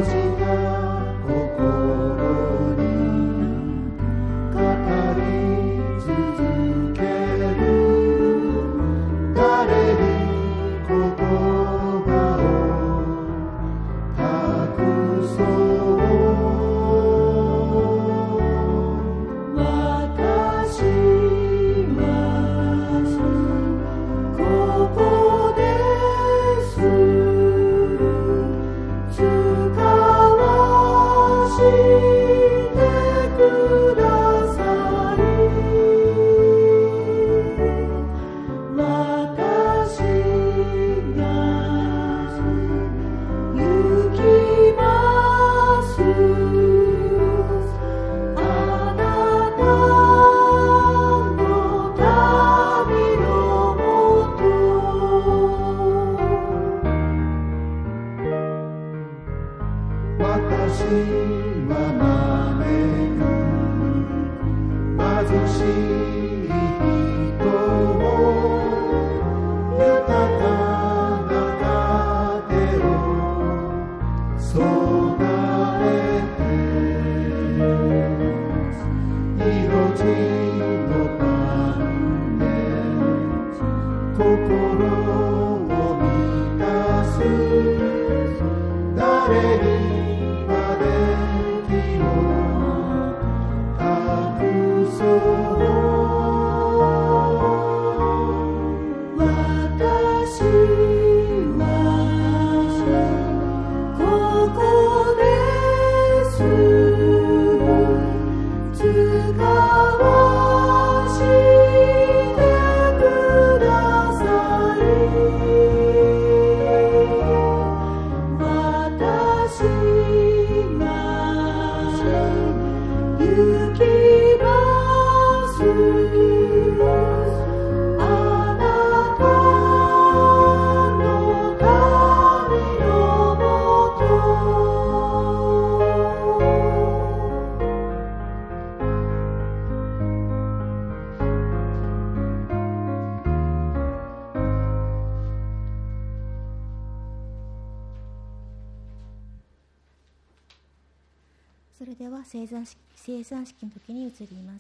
それでは生産式、生産式の時に移ります。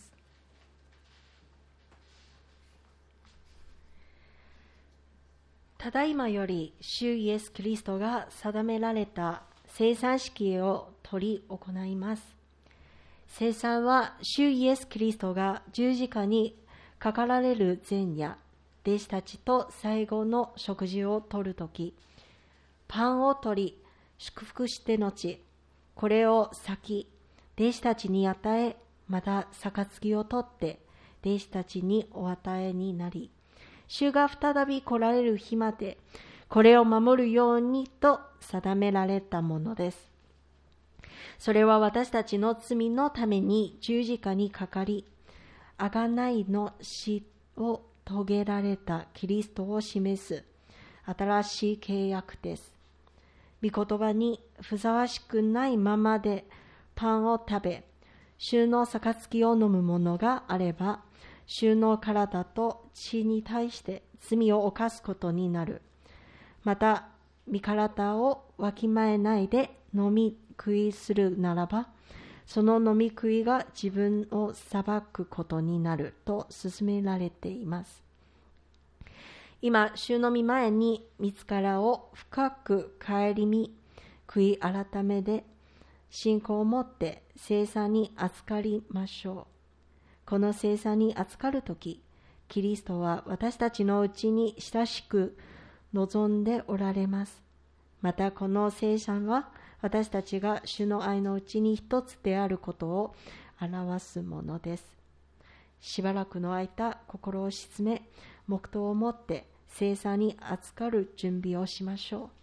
ただいまより主イエス・キリストが定められた生産式を取り行います。生産は主イエス・キリストが十字架にかかられる前夜、弟子たちと最後の食事をとるとき、パンを取り祝福して後、これを裂き、弟子たちに与え、また杯を取って弟子たちにお与えになり、主が再び来られる日までこれを守るようにと定められたものです。それは私たちの罪のために十字架にかかり、贖いの死を遂げられたキリストを示す新しい契約です。御言葉にふさわしくないままでパンを食べ、主の杯を飲むものがあれば、主の体と血に対して罪を犯すことになる。また、御体をわきまえないで飲み食いするならば、その飲み食いが自分を裁くことになると勧められています。今、主の御前に自らを深く顧み、悔い改めで信仰を持って聖餐に預かりましょう。この聖餐に預かるとき、キリストは私たちのうちに親しく望んでおられます。またこの聖餐は私たちが主の愛のうちに一つであることを表すものです。しばらくの間、心を静め、黙祷を持って聖餐に預かる準備をしましょう。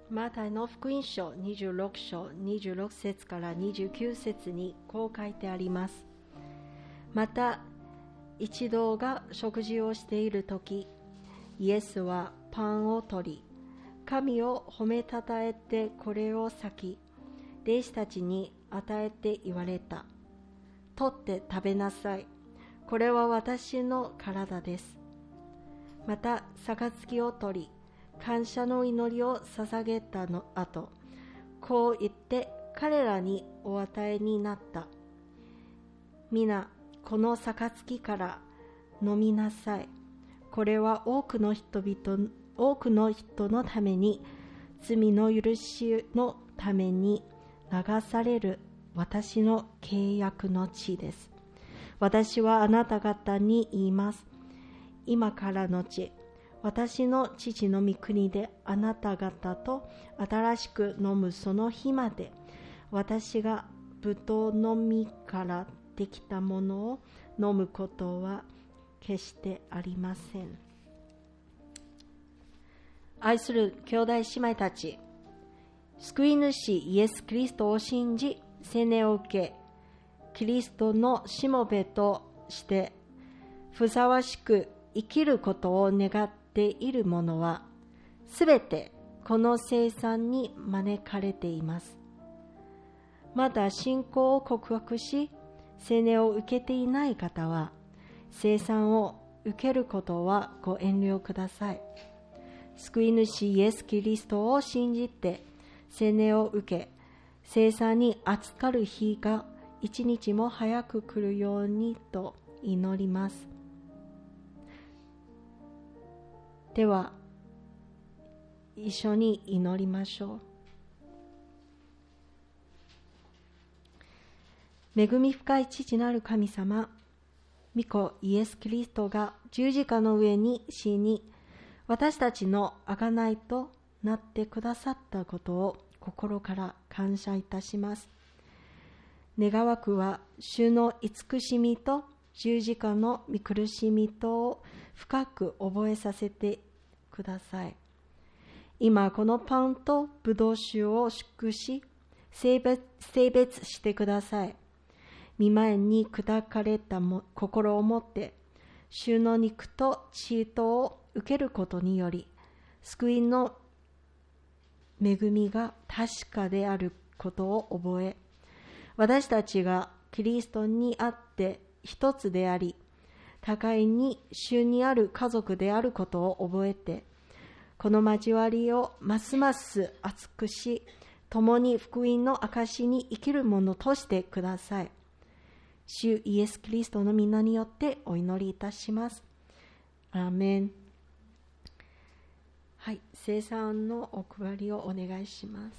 マタイの福音書にじゅうろく章にじゅうろく節からにじゅうきゅう節にこう書いてあります。また一同が食事をしているとき、イエスはパンを取り、神を褒めたたえてこれを裂き、弟子たちに与えて言われた。取って食べなさい。これは私の体です。また杯を取り、感謝の祈りを捧げたの後、こう言って彼らにお与えになった。皆、この杯から飲みなさい。これは多くの人々、多くの人のために、罪の許しのために流される私の契約の血です。私はあなた方に言います。今からのち、私の父の御国であなた方と新しく飲むその日まで、私が葡萄の実からできたものを飲むことは決してありません。愛する兄弟姉妹たち、救い主イエス・キリストを信じ、洗礼を受け、キリストのしもべとしてふさわしく生きることを願っている者は、すべてこの聖餐に招かれています。まだ信仰を告白し、洗礼を受けていない方は、聖餐を受けることはご遠慮ください。救い主イエス・キリストを信じて洗礼を受け、聖餐に預かる日が一日も早く来るようにと祈ります。では、一緒に祈りましょう。恵み深い父なる神様、御子イエス・キリストが十字架の上に死に、私たちの贖いとなってくださったことを心から感謝いたします。願わくは、主の慈しみと十字架の御苦しみとを深く覚えさせてください。今このパンとブドウ酒を祝し、聖別、聖別してください。御前に砕かれたも心を持って、主の肉と血とを受けることにより、救いの恵みが確かであることを覚え、私たちがキリストにあって一つであり、互いに主にある家族であることを覚えて、この交わりをますます厚くし、共に福音の証に生きるものとしてください。主イエス・キリストの皆によってお祈りいたします。アーメン。はい、聖餐のお配りをお願いします。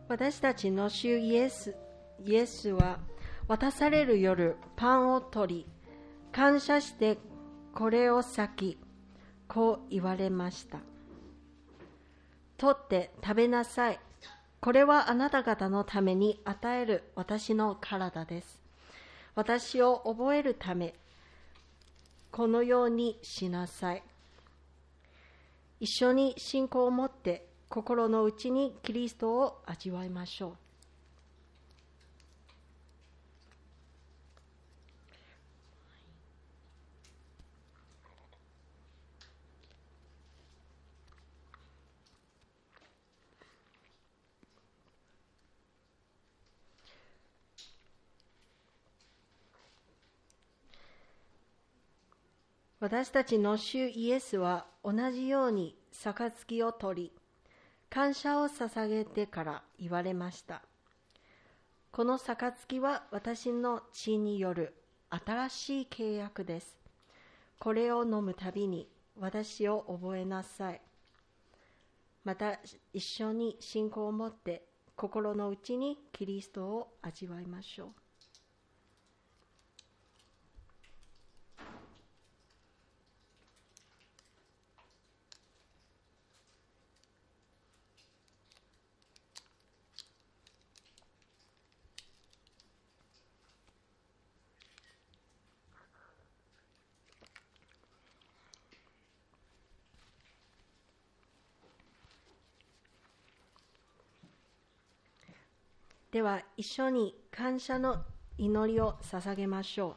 私たちの主イエス、イエスは渡される夜パンを取り、感謝してこれを裂き、こう言われました。取って食べなさい。これはあなた方のために与える私の体です。私を覚えるため、このようにしなさい。一緒に信仰を持って心の内にキリストを味わいましょう。私たちの主イエスは同じように杯を取り、感謝を捧げてから言われました。この杯は私の血による新しい契約です。これを飲むたびに私を覚えなさい。また一緒に信仰を持って心の内にキリストを味わいましょう。では一緒に感謝の祈りを捧げましょ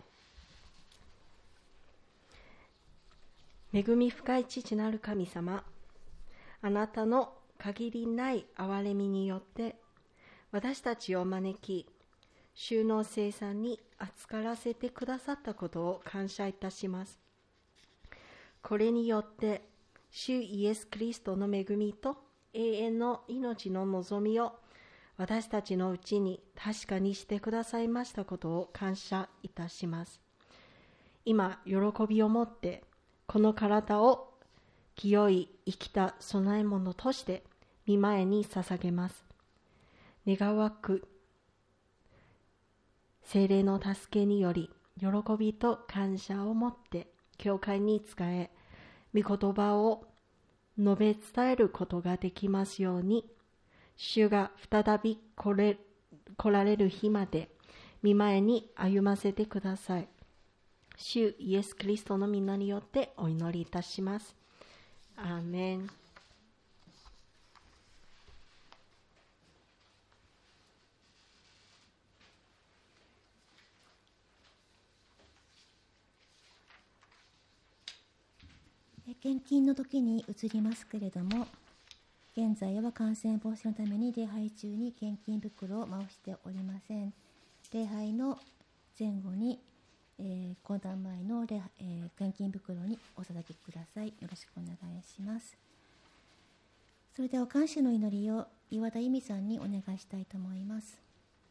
う。恵み深い父なる神様、あなたの限りない憐れみによって私たちを招き、主の聖餐に預からせてくださったことを感謝いたします。これによって主イエス・キリストの恵みと永遠の命の望みを私たちのうちに確かにしてくださいましたことを感謝いたします。今、喜びを持ってこの体を清い生きた供え物として御前に捧げます。願わく聖霊の助けにより喜びと感謝を持って教会に仕え、御言葉を述べ伝えることができますように、主が再び来れ、来られる日まで御前に歩ませてください。主イエス・キリストの皆によってお祈りいたします。アーメン。 献金の時に移りますけれども、現在は感染防止のために礼拝中に献金袋を回しておりません。礼拝の前後に、えー、講談前の礼、えー、献金袋にお捧げください。よろしくお願いします。それでは感謝の祈りを岩田由美さんにお願いしたいと思います。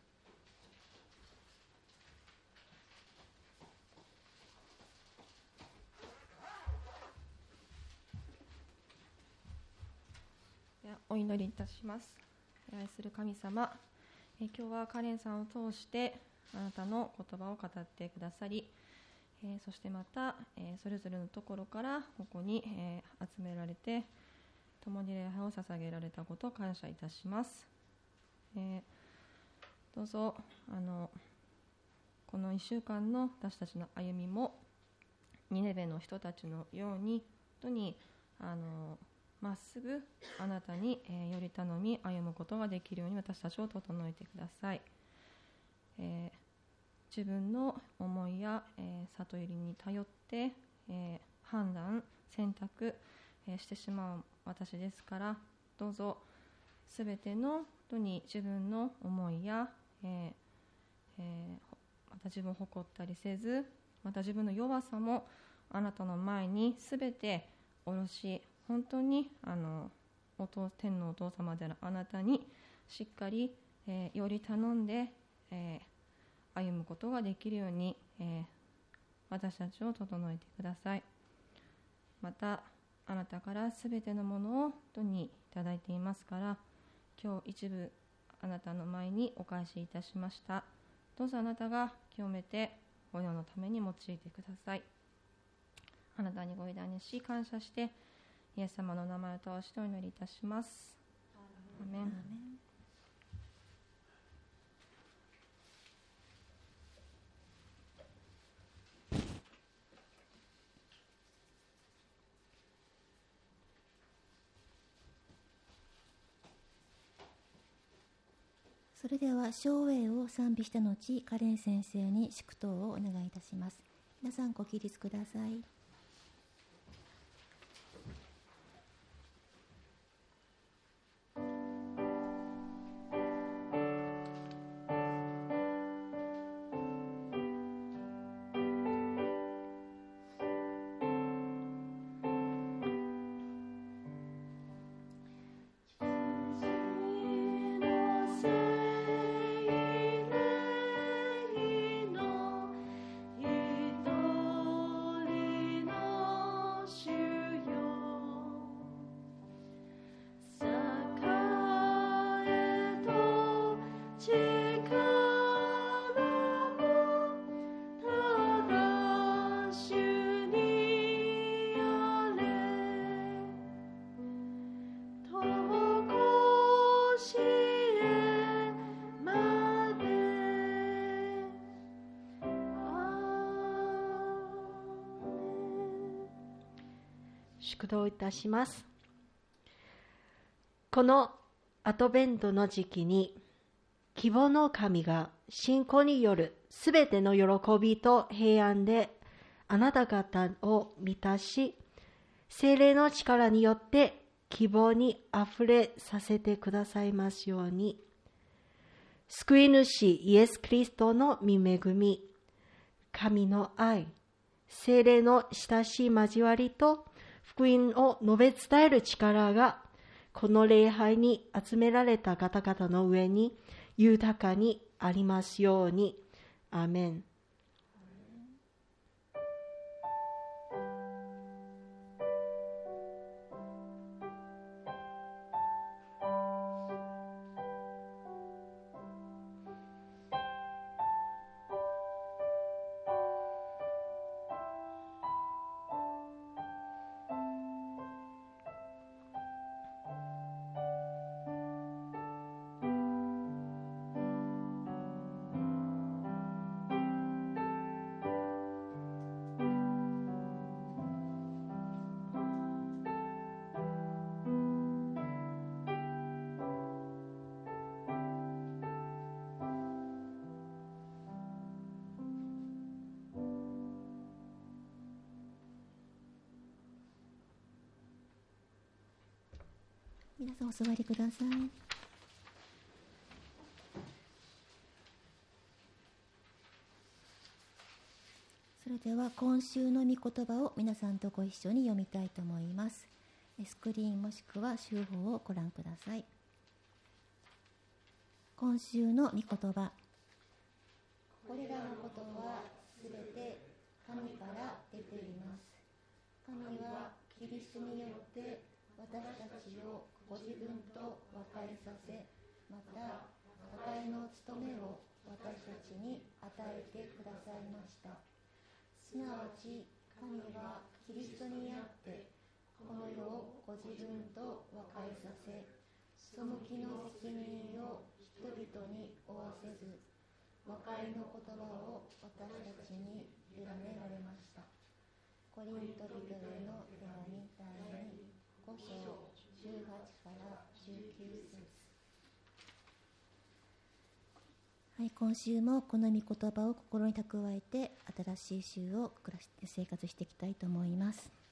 お祈りいたします。愛する神様、え今日はカレンさんを通してあなたの言葉を語ってくださり、えー、そしてまた、えー、それぞれのところからここに、えー、集められて共に礼拝を捧げられたことを感謝いたします。えー、どうぞあのこのいっしゅうかんの私たちの歩みもニネベの人たちのように本当にあのまっすぐあなたに、えー、より頼み歩むことができるように私たちを整えてください。えー、自分の思いや、えー、悟りに頼って、えー、判断選択、えー、してしまう私ですから、どうぞすべての人に自分の思いや、えーえー、また自分を誇ったりせず、また自分の弱さもあなたの前にすべて下ろし、本当にあのお父天のお父様であるあなたにしっかり、えー、より頼んで、えー、歩むことができるように、えー、私たちを整えてください。またあなたからすべてのものを本当にいただいていますから、今日一部あなたの前にお返しいたしました。どうぞあなたが清めてご世のために用いてください。あなたにご委ねし感謝してイエス様の名前を通してお祈りいたします。アーメン。 それでは唱詠を賛美した後、カレン先生に祝祷をお願いいたします。皆さんご起立ください。 祝祷いたします。このアドベントの時期に、希望の神が信仰によるすべての喜びと平安であなた方を満たし、聖霊の力によって希望にあふれさせてくださいますように。救い主イエス・キリストの御恵み、神の愛、聖霊の親しい交わりと福音を述べ伝える力がこの礼拝に集められた方々の上に豊かにありますように。アーメン。 皆さんお座りください。それでは今週の御言葉を皆さんとご一緒に読みたいと思います。スクリーンもしくは週報をご覧ください。今週の御言葉。これらのことはすべて神から出ています。神はキリストによって私たちをご自分と和解させ、また和解の務めを私たちに与えてくださいました。すなわち神はキリストにあってこの世をご自分と和解させ、背きの責任を人々に負わせず、和解の言葉を私たちに委ねられました。コリント人への手紙だいにご章じゅうはちからじゅうきゅう節。はい、今週もこの御言葉を心に蓄えて新しい週を暮らして生活していきたいと思います。